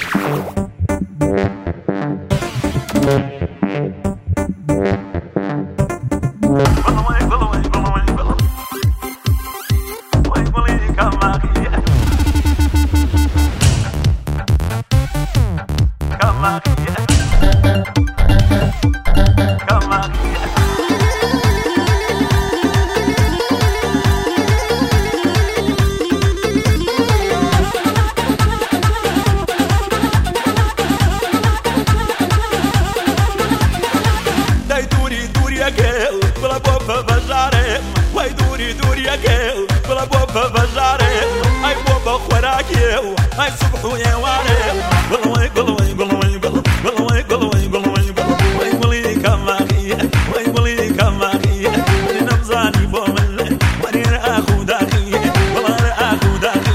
Ai subhu ya wale golway golway golway golway golway golway golway wali kamaki way wali kamaki ni namzani bomle wani akhu daki wala akhu daki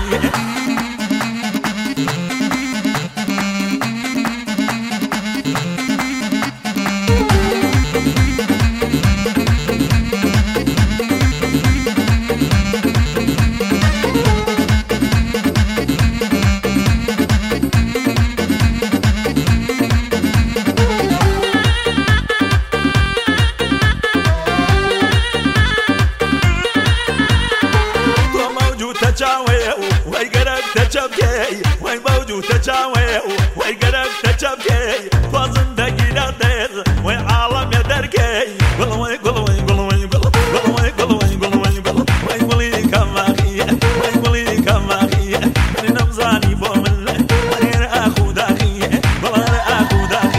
way garak tacabkey way bawju tacawe way garak tacabkey fazın da gider way alam ya derkey golway golway golway golway golway golway way wali kamaki way wali kamaki ni namzani bomle wani akhu daki wala akhu daki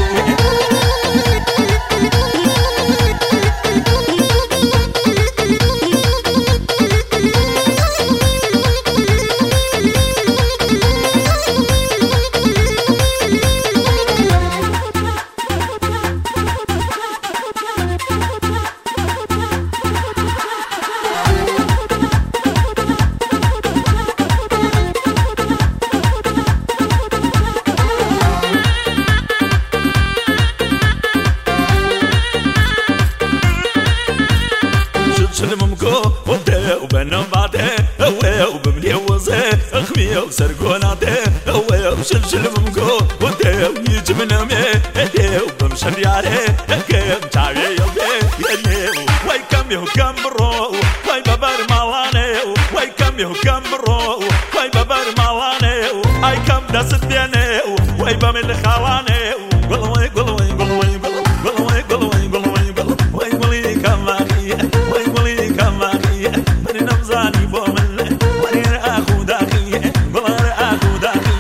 شلممكو وبدأ وبنم بعده وبملي وزه أخمي وسرقوناته شلممكو وبدأ ويجي من أمي وبمشن ياره كم تعي يلبي يلي واي كم يهكم برو واي ببر مالانه واي كم يهكم برو واي ببر مالانه أي كم دست بينه واي بمل خالانه قلوي قلوي قلوي قلوي قلوي قلوي واي ولي كماكي واي ولي كماكي من نمزاني بومل واي أخو داكي ولا أخو داكي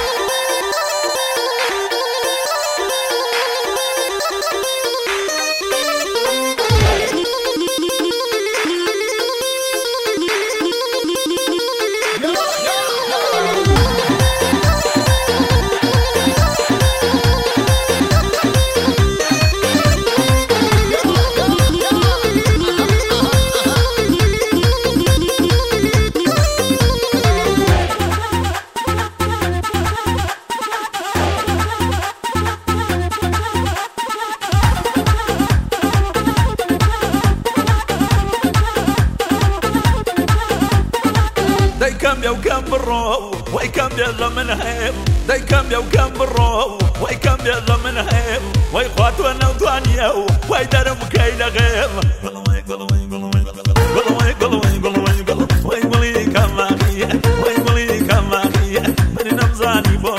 يا وكم برو واي كم يلا من هيم داي كم يا وكم برو واي كم يلا من هيم واي خواتنا وطانيا واي درم كايلا غيم قلوي قلوي قلوي قلوي قلوي قلوي واي ولي كماكي واي ولي كماكي من نمزاني